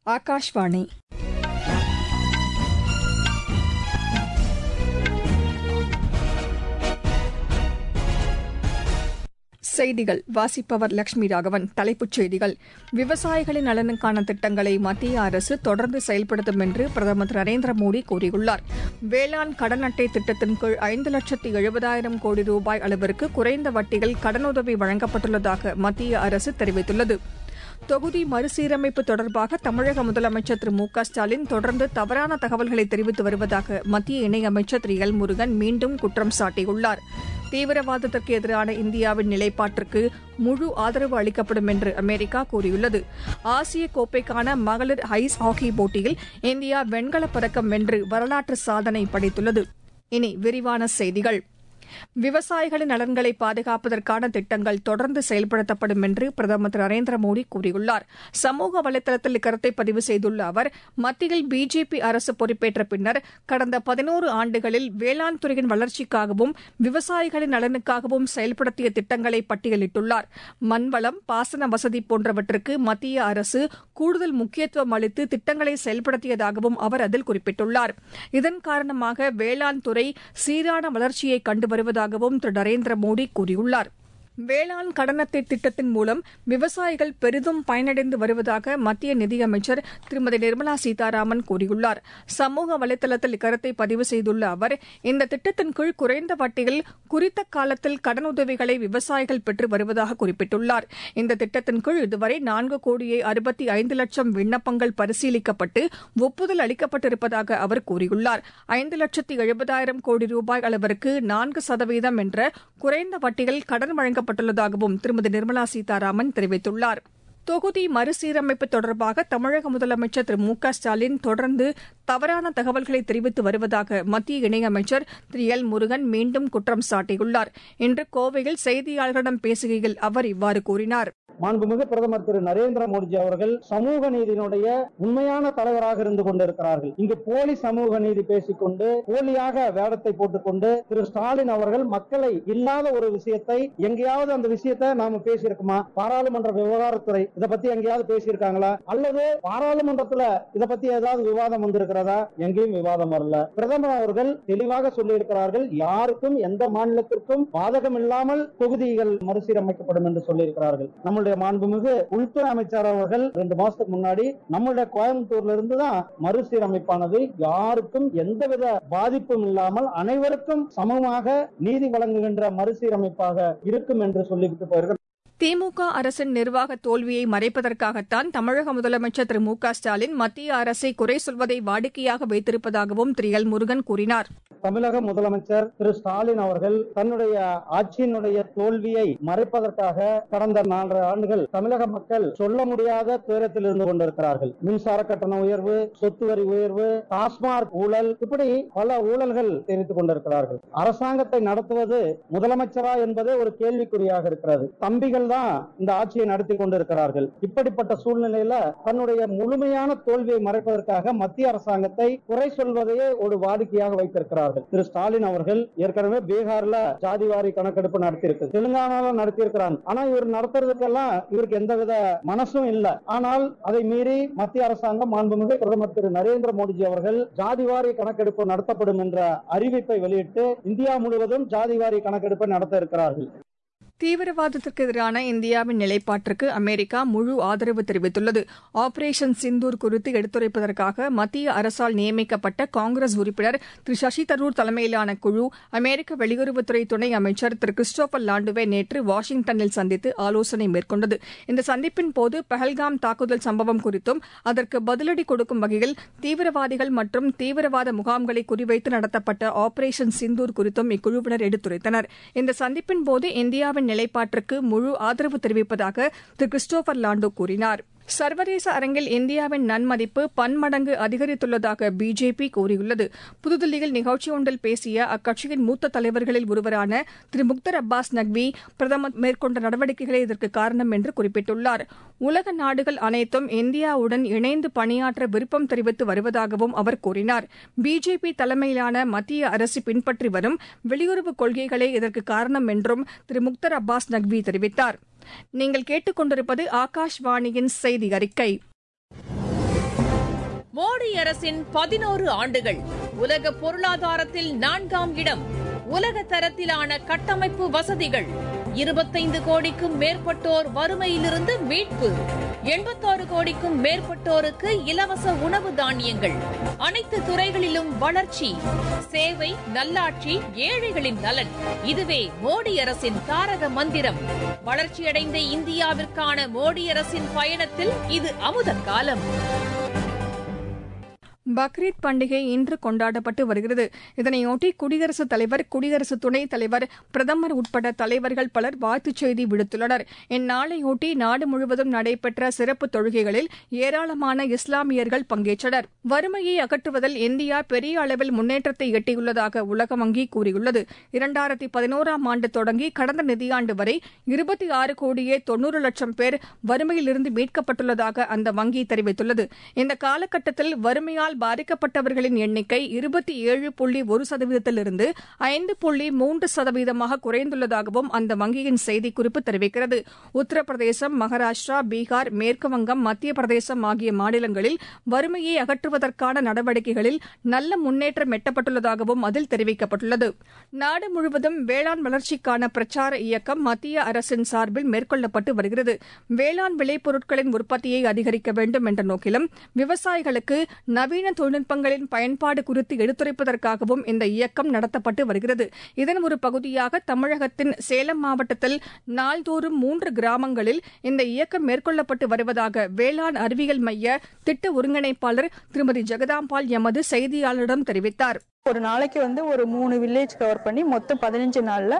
ஆகாஷ்வாணி. செய்திகள் வாசிப்பவர் லட்சுமி ராகவன். தலைப்புச் செய்திகள்: விவசாயிகளின் நலனுக்கான திட்டங்களை மத்திய அரசு தொடர்ந்து செயல்படுத்தும் என்று பிரதமர் திரு நரேந்திர மோடி கூறியுள்ளார். வேளாண் கடன் அட்டை திட்டத்தின் கீழ் 5,70,000 கோடி ரூபாய் அளவிற்கு குறைந்த வட்டியில் கடனுதவி வழங்கப்பட்டுள்ளதாக மத்திய அரசு தெரிவித்துள்ளது. தொகுதி மறுசீரமைப்பு தொடர்பாக தமிழக முதலமைச்சர் திரு மு க ஸ்டாலின் தொடர்ந்து தவறான தகவல்களை தெரிவித்து வருவதாக மத்திய இணையமைச்சர் திரு எல் முருகன் மீண்டும் குற்றம் சாட்டியுள்ளார். தீவிரவாதத்திற்கு எதிரான இந்தியாவின் நிலைப்பாட்டிற்கு முழு ஆதரவு அளிக்கப்படும் என்று அமெரிக்கா கூறியுள்ளது. ஆசிய கோப்பைக்கான மகளிர் ஐஸ் ஹாக்கி போட்டியில் இந்தியா வெண்கலப் பதக்கம் வென்று வரலாற்று சாதனை படைத்துள்ளது. இனி விரிவான செய்திகள். விவசாயிகளின் நலன்களை பாதுகாப்பதற்கான திட்டங்கள் தொடர்ந்து செயல்படுத்தப்படும் என்று பிரதமர் திரு நரேந்திர மோடி கூறியுள்ளார். சமூக வலைதளத்தில் இக்கருத்தை பதிவு செய்துள்ள அவர், மத்தியில் பிஜேபி அரசு பொறுப்பேற்ற பின்னர் கடந்த 11 ஆண்டுகளில் வேளாண் துறையின் வளர்ச்சிக்காகவும் விவசாயிகளின் நலனுக்காகவும் செயல்படுத்திய திட்டங்களை பட்டியலிட்டுள்ளார். மண்வளம், பாசன வசதி போன்றவற்றுக்கு மத்திய அரசு கூடுதல் முக்கியத்துவம் அளித்து திட்டங்களை செயல்படுத்தியதாகவும் அவர் அதில் குறிப்பிட்டுள்ளார். இதன் காரணமாக வேளாண் துறை சீரான வளர்ச்சியை கண்டு வருவதாகவும் திரு நரேந்திர மோடி கூறியுள்ளார். வேளாண் கடன் அட்டை திட்டத்தின் மூலம் விவசாயிகள் பெரிதும் பயனடைந்து வருவதாக மத்திய நிதியமைச்சர் திருமதி நிர்மலா சீதாராமன் கூறியுள்ளார். சமூக வலைதளத்தில் இக்கருத்தை பதிவு செய்துள்ள அவர், இந்த திட்டத்தின் கீழ் குறைந்த வட்டியில் குறித்த காலத்தில் கடனுதவிகளை விவசாயிகள் பெற்று வருவதாக குறிப்பிட்டுள்ளார். இந்த திட்டத்தின் கீழ் இதுவரை 4,65,00,000 விண்ணப்பங்கள் பரிசீலிக்கப்பட்டு ஒப்புதல் அளிக்கப்பட்டிருப்பதாக அவர் கூறியுள்ளார். 5,70,000 கோடி ரூபாய் அளவிற்கு 4% என்ற குறைந்த வட்டியில் கடன் வழங்கப்பட்டுள்ளதாகவும் திருமதி நிர்மலா சீதாராமன் தெரிவித்துள்ளார். தொகுதி மறுசீரமைப்பு தொடர்பாக தமிழக முதலமைச்சர் திரு மு க ஸ்டாலின் தொடர்ந்து தவறான தகவல்களை தெரிவித்து வருவதாக மத்திய இணையமைச்சர் திரு எல் முருகன் மீண்டும் குற்றம் சாட்டியுள்ளார். இன்று கோவையில் செய்தியாளர்களிடம் பேசுகையில் அவர் இவ்வாறு கூறினார். மாண்புமிகு பிரதமர் திரு நரேந்திர மோடிஜி அவர்கள் சமூக நீதியினுடைய உண்மையான தலைவராக இருந்து கொண்டிருக்கிறார்கள். இங்கு போலி சமூக நீதி பேசிக்கொண்டு போலியாக வேடத்தை போட்டுக்கொண்டு திரு ஸ்டாலின் அவர்கள் மக்களை இல்லாத ஒரு விஷயத்தை எங்கேயாவது அந்த விஷயத்தை நாம பேசியிருக்குமா? பாராளுமன்ற விவகாரத்துறை இதை பத்தி எங்கேயாவது பேசியிருக்காங்களா? அல்லது பாராளுமன்றத்துல இதை பத்தி ஏதாவது விவாதம் வந்திருக்கிறதா? எங்கேயும் விவாதம் வரல. பிரதமர் அவர்கள் தெளிவாக சொல்லி இருக்கிறார்கள், யாருக்கும் எந்த மாநிலத்திற்கும் பாதகம் இல்லாமல் தொகுதிகள் மறுசீரமைக்கப்படும் என்று சொல்லியிருக்கிறார்கள். நம்முடைய மாண்புமிகு உள்துறை அமைச்சர் அவர்கள் 2 மாசத்துக்கு முன்னாடி நம்முடைய கோயம்புத்தூர்ல இருந்து தான் மறுசீரமைப்பானது யாருக்கும் எந்தவித பாதிப்பும் இல்லாமல் அனைவருக்கும் சமமாக நீதி வழங்குகின்ற மறுசீரமைப்பாக இருக்கும் என்று சொல்லிவிட்டு போயிருக்கிறார். திமுக அரசின் நிர்வாக தோல்வியை மறைப்பதற்காகத்தான் தமிழக முதலமைச்சர் திரு மு க ஸ்டாலின் மத்திய அரசை குறை சொல்வதை வாடிக்கையாக வைத்திருப்பதாகவும் திரு எல் முருகன் கூறினார். தமிழக முதலமைச்சர் திரு ஸ்டாலின் அவர்கள் தன்னுடைய ஆட்சியினுடைய தோல்வியை மறைப்பதற்காக கடந்த 4 ஆண்டுகள் தமிழக மக்கள் சொல்ல முடியாத துயரத்தில் இருந்து கொண்டிருக்கிறார்கள். மின்சார கட்டண உயர்வு, சொத்து வரி உயர்வு, டாஸ்மாக் ஊழல், இப்படி பல ஊழல்கள் தெரிவித்துக் கொண்டிருக்கிறார்கள். அரசாங்கத்தை நடத்துவது முதலமைச்சரா என்பதே ஒரு கேள்விக்குறியாக இருக்கிறது. தம்பிகள் தான் இந்த ஆட்சியை நடத்தி கொண்டிருக்கிறார்கள். இப்படிப்பட்ட சூழ்நிலையில தன்னுடைய முழுமையான தோல்வியை மறைப்பதற்காக மத்திய அரசாங்கத்தை குறை சொல்வதையே ஒரு வாடிக்கையாக வைத்திருக்கிறார்கள். திரு ஸ்டாலின் அவர்கள் ஏற்கனவே பீகார்ல ஜாதிவாரி கணக்கெடுப்பு நடத்தியிருக்கு, தெலுங்கானால நடத்தியிருக்கிறாங்க. ஆனா இவர் நடத்துறதுக்கெல்லாம் இவருக்கு எந்தவித மனசும் இல்லை. ஆனால் அதை மீறி மத்திய அரசாங்கம் மாண்புமிகு பிரதமர் திரு நரேந்திர மோடிஜி அவர்கள் ஜாதிவாரி கணக்கெடுப்பு நடத்தப்படும் என்ற அறிவிப்பை வெளியிட்டு இந்தியா முழுவதும் ஜாதிவாரி கணக்கெடுப்பை நடத்த இருக்கிறார்கள். தீவிரவாதத்திற்கு எதிரான இந்தியாவின் நிலைப்பாட்டிற்கு அமெரிக்கா முழு ஆதரவு தெரிவித்துள்ளது. ஆபரேஷன் சிந்தூர் குறித்து எடுத்துரைப்பதற்காக மத்திய அரசால் நியமிக்கப்பட்ட காங்கிரஸ் உறுப்பினர் திரு சசி தரூர் தலைமையிலான குழு அமெரிக்க வெளியுறவுத்துறை துணை அமைச்சர் திரு கிறிஸ்டோபர் லாண்டுவை நேற்று வாஷிங்டனில் சந்தித்து ஆலோசனை மேற்கொண்டது. இந்த சந்திப்பின் போது பஹல்காம் தாக்குதல் சம்பவம் குறித்தும் அதற்கு பதிலடி கொடுக்கும் வகையில் தீவிரவாதிகள் மற்றும் தீவிரவாத முகாம்களை குறிவைத்து நடத்தப்பட்ட ஆபரேஷன் சிந்தூர் குறித்தும் இக்குழுவினர் எடுத்துரைத்தனர். இந்த சந்திப்பின் போது இந்தியாவின் நிலைப்பாட்டிற்கு முழு ஆதரவு தெரிவிப்பதாக திரு கிறிஸ்டோபர் லாண்டோ கூறினார். சர்வதேச அரங்கில் இந்தியாவின் நன்மதிப்பு பன்மடங்கு அதிகரித்துள்ளதாக பிஜேபி கூறியுள்ளது. புதுதில்லியில் நிகழ்ச்சி ஒன்றில் பேசிய அக்கட்சியின் மூத்த தலைவர்களில் ஒருவரான திரு முக்தர் அப்பாஸ் நக்வி, பிரதமர் மேற்கொண்ட நடவடிக்கைகளே இதற்கு காரணம் என்று குறிப்பிட்டுள்ளார். உலக நாடுகள் அனைத்தும் இந்தியாவுடன் இணைந்து பணியாற்ற விருப்பம் தெரிவித்து வருவதாகவும் அவர் கூறினார். பிஜேபி தலைமையிலான மத்திய அரசு பின்பற்றி வரும் வெளியுறவு கொள்கைகளே இதற்கு காரணம் என்றும் திரு முக்தர் அப்பாஸ் நக்வி தெரிவித்தார். நீங்கள் கேட்டுக் கொண்டிருப்பது ஆகாஷ்வாணியின் செய்தி அறிக்கை. மோடி அரசின் 11 ஆண்டுகள். உலக பொருளாதாரத்தில் 4ஆம் இடம். உலக தரத்திலான கட்டமைப்பு வசதிகள். 25 கோடிக்கும் மேற்பட்டோர் வறுமையிலிருந்து மீட்பு. 86 கோடிக்கும் மேற்பட்டோருக்கு இலவச உணவு தானியங்கள். அனைத்து துறைகளிலும் வளர்ச்சி. சேவை, நல்லாட்சி, ஏழைகளின் நலன். இதுவே மோடி அரசின் தாரக மந்திரம். வளர்ச்சியடைந்த இந்தியாவிற்கான மோடி அரசின் பயணத்தில் இது அமுத காலம். பக்ரீத் பண்டிகை இன்று கொண்டாடப்பட்டு வருகிறது. இதனையொட்டி குடியரசுத் தலைவர், குடியரசு துணைத் தலைவர், பிரதமர் உட்பட தலைவர்கள் பலர் வாழ்த்துச் செய்தி விடுத்துள்ளனர். இந்நாளையொட்டி நாடு முழுவதும் நடைபெற்ற சிறப்பு தொழுகைகளில் ஏராளமான இஸ்லாமியர்கள் பங்கேற்றனர். வறுமையை அகற்றுவதில் இந்தியா பெரிய அளவில் முன்னேற்றத்தை எட்டியுள்ளதாக உலக வங்கி கூறியுள்ளது. 2011ஆம் ஆண்டு தொடங்கி கடந்த நிதியாண்டு வரை 26 கோடியே 90 லட்சம் பேர் வறுமையிலிருந்து மீட்கப்பட்டுள்ளதாக அந்த வங்கி தெரிவித்துள்ளது. இந்த காலகட்டத்தில் வறுமையால் பாதிக்கப்பட்டவர்களின் எண்ணிக்கை 27.1%லிருந்து 5.3% குறைந்துள்ளதாகவும் அந்த வங்கியின் செய்திக்குறிப்பு தெரிவிக்கிறது. உத்தரப்பிரதேசம், மகாராஷ்டிரா, பீகார், மேற்குவங்கம், மத்திய பிரதேசம் ஆகிய மாநிலங்களில் வறுமையை அகற்றுவதற்கான நடவடிக்கைகளில் நல்ல முன்னேற்றம் எட்டப்பட்டுள்ளதாகவும் அதில் தெரிவிக்கப்பட்டுள்ளது. நாடு முழுவதும் வேளாண் வளர்ச்சிக்கான பிரச்சார இயக்கம் மத்திய அரசின் சார்பில் மேற்கொள்ளப்பட்டு வருகிறது. வேளாண் விளைபொருட்களின் உற்பத்தியை அதிகரிக்க வேண்டும் என்ற நோக்கிலும் விவசாயிகளுக்கு நவீன தொழில்நுட்பங்களின் பயன்பாடு குறித்து எடுத்துரைப்பதற்காகவும் இந்த இயக்கம் நடத்தப்பட்டு வருகிறது. இதன் ஒரு பகுதியாக தமிழகத்தின் சேலம் மாவட்டத்தில் நாள்தோறும் 3 கிராமங்களில் இந்த இயக்கம் மேற்கொள்ளப்பட்டு வருவதாக வேளாண் அறிவியல் மைய திட்ட ஒருங்கிணைப்பாளர் திருமதி ஜெகதாம்பாள் எமது செய்தியாளரிடம் தெரிவித்தார். ஒரு நாளைக்கு ஒரு 3 வில்லேஜ் கவர் பண்ணி மொத்தம் 15 நாள்ல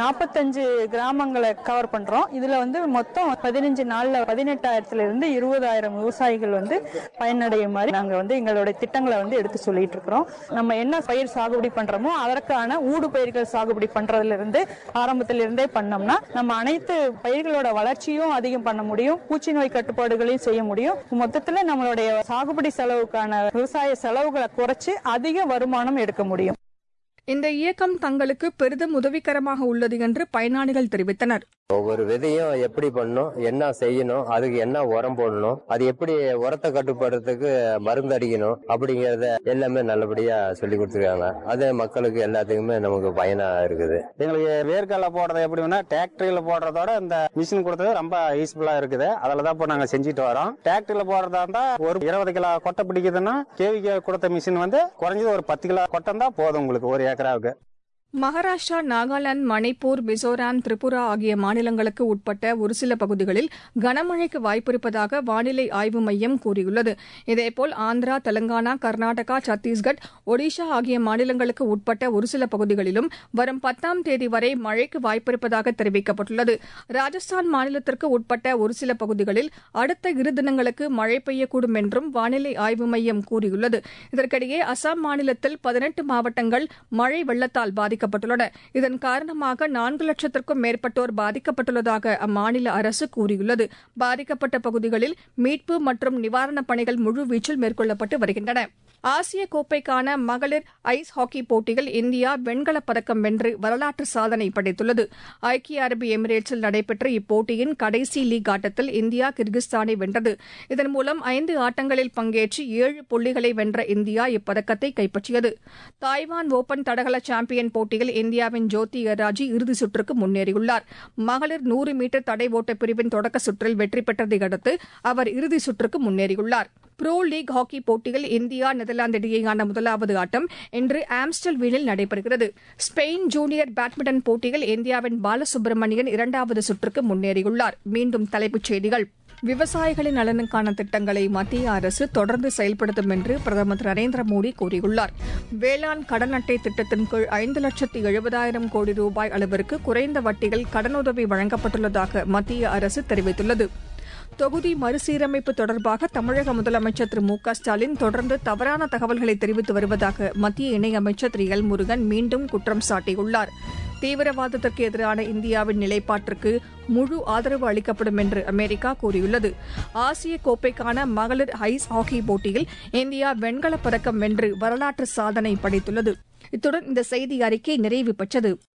45 கிராமங்களை கவர் பண்றோம். இதுல மொத்தம் 15 நாள்ல 18,000 20,000 விவசாயிகள் பயனடையும் மாதிரி நாங்க எங்களோட திட்டங்களை எடுத்து சொல்லிட்டு இருக்கிறோம். நம்ம என்ன பயிர் சாகுபடி பண்றோமோ அதற்கான ஊடு பயிர்கள் சாகுபடி பண்றதுல இருந்து ஆரம்பத்திலிருந்தே பண்ணோம்னா நம்ம அனைத்து பயிர்களோட வளர்ச்சியும் அதிகம் பண்ண முடியும், பூச்சி நோய் கட்டுப்பாடுகளையும் செய்ய முடியும். மொத்தத்துல நம்மளுடைய சாகுபடி செலவுக்கான விவசாய செலவுகளை குறைச்சு அதிக வருமானம் எடுக்க முடியும். இந்த இயக்கம் தங்களுக்கு பெரிதும் உதவிகரமாக உள்ளது என்று பயனாளிகள் தெரிவித்தனர். ஒவ்வொரு விதையும் எப்படி பண்ணணும், என்ன செய்யணும், அதுக்கு என்ன உரம் போடணும், அது எப்படி உரத்தை கட்டுப்படுறதுக்கு மருந்து அடிக்கணும் அப்படிங்கறத எல்லாமே நல்லபடியா சொல்லி கொடுத்துருக்காங்க. அது மக்களுக்கு எல்லாத்துக்குமே நமக்கு பயனா இருக்குது. எங்களுக்கு வேர்க்கடலை போடுறது எப்படின்னா டிராக்டர்ல போடுறதோட இந்த மிஷின் கொடுத்தது ரொம்ப யூஸ்ஃபுல்லா இருக்குது. அதுலதான் இப்போ நாங்க செஞ்சுட்டு வரோம். டிராக்டர்ல போடுறதா இருந்தா ஒரு 20 கிலோ கொட்டை பிடிக்குதுன்னா கேவிக்கு கொடுத்த மிஷின் குறைஞ்சது ஒரு 10 கிலோ கொட்டம் தான் போதும் உங்களுக்கு ஒரு ஏக்கராவுக்கு. மகாராஷ்டிரா, நாகாலாந்து, மணிப்பூர், மிசோராம், திரிபுரா ஆகிய மாநிலங்களுக்கு உட்பட்ட ஒரு சில பகுதிகளில் கனமழைக்கு வாய்ப்பிருப்பதாக வானிலை ஆய்வு மையம் கூறியுள்ளது. இதேபோல் ஆந்திரா, தெலங்கானா, கர்நாடகா, சத்தீஸ்கட், ஒடிஷா ஆகிய மாநிலங்களுக்கு உட்பட்ட ஒரு சில பகுதிகளிலும் வரும் 10ஆம் தேதி வரை மழைக்கு வாய்ப்பிருப்பதாக தெரிவிக்கப்பட்டுள்ளது. ராஜஸ்தான் மாநிலத்திற்கு உட்பட்ட ஒரு சில பகுதிகளில் அடுத்த 2 தினங்களுக்கு மழை பெய்யக்கூடும் என்றும் வானிலை ஆய்வு மையம் கூறியுள்ளது. இதற்கிடையே அசாம் மாநிலத்தில் 18 மாவட்டங்கள் மழை வெள்ளத்தால் பாதிக்கப்பட்டுள்ளன. இதன் காரணமாக 4 லட்சத்திற்கும் மேற்பட்டோர் பாதிக்கப்பட்டுள்ளதாக அம்மாநில அரசு கூறியுள்ளது. பாதிக்கப்பட்ட பகுதிகளில் மீட்பு மற்றும் நிவாரணப் பணிகள் முழுவீச்சில் மேற்கொள்ளப்பட்டு வருகின்றன. ஆசிய கோப்பைக்கான மகளிர் ஐஸ் ஹாக்கி போட்டியில் இந்தியா வெண்கலப் பதக்கம் வென்று வரலாற்று சாதனை படைத்துள்ளது. ஐக்கிய அரபு எமிரேட்ஸில் நடைபெற்ற இப்போட்டியின் கடைசி லீக் ஆட்டத்தில் இந்தியா கிர்கிஸ்தானை வென்றது. இதன் மூலம் 5 ஆட்டங்களில் பங்கேற்று 7 புள்ளிகளை வென்ற இந்தியா இப்பதக்கத்தை கைப்பற்றியது. தாய்வான் ஓபன் தடகள சாம்பியன் போட்டியில் இந்தியாவின் ஜோதி எராஜி இறுதிச் சுற்றுக்கு முன்னேறியுள்ளார். மகளிர் 100 மீட்டர் தடை ஓட்ட பிரிவின் தொடக்க சுற்றில் வெற்றி பெற்றதை அடுத்து அவர் இறுதிச் சுற்றுக்கு முன்னேறியுள்ளார். புரோ லீக் ஹாக்கி போட்டியில் இந்தியா, நெதர்லாந்து இடையேயான முதலாவது ஆட்டம் இன்று ஆம்ஸ்டல்வீனில் நடைபெறுகிறது. ஸ்பெயின் ஜூனியர் பேட்மிண்டன் போட்டியில் இந்தியாவின் பாலசுப்ரமணியன் 2வது சுற்றுக்கு முன்னேறியுள்ளார். மீண்டும் தலைப்புச் செய்திகள். விவசாயிகளின் நலனுக்கான திட்டங்களை மத்திய அரசு தொடர்ந்து செயல்படுத்தும் என்று பிரதமர் திரு நரேந்திர மோடி கூறியுள்ளார். வேளாண் கடன் அட்டை திட்டத்தின் கீழ் 5,70,000 கோடி ரூபாய் அளவிற்கு குறைந்த வட்டியில் கடனுதவி வழங்கப்பட்டுள்ளதாக மத்திய அரசு தெரிவித்துள்ளது. தொகுதி மறுசீரமைப்பு தொடர்பாக தமிழக முதலமைச்சர் திரு மு க ஸ்டாலின் தொடர்ந்து தவறான தகவல்களை தெரிவித்து வருவதாக மத்திய இணையமைச்சர் திரு எல் முருகன் மீண்டும் குற்றம் சாட்டியுள்ளார். தீவிரவாதத்திற்கு எதிரான இந்தியாவின் நிலைப்பாட்டிற்கு முழு ஆதரவு அளிக்கப்படும் என்று அமெரிக்கா கூறியுள்ளது. ஆசிய கோப்பைக்கான மகளிர் ஐஸ் ஹாக்கி போட்டியில் இந்தியா வெண்கலப் பதக்கம் வென்று வரலாற்று சாதனை படைத்துள்ளது. இத்துடன் இந்த செய்தி அறிக்கை நிறைவு பெற்றது.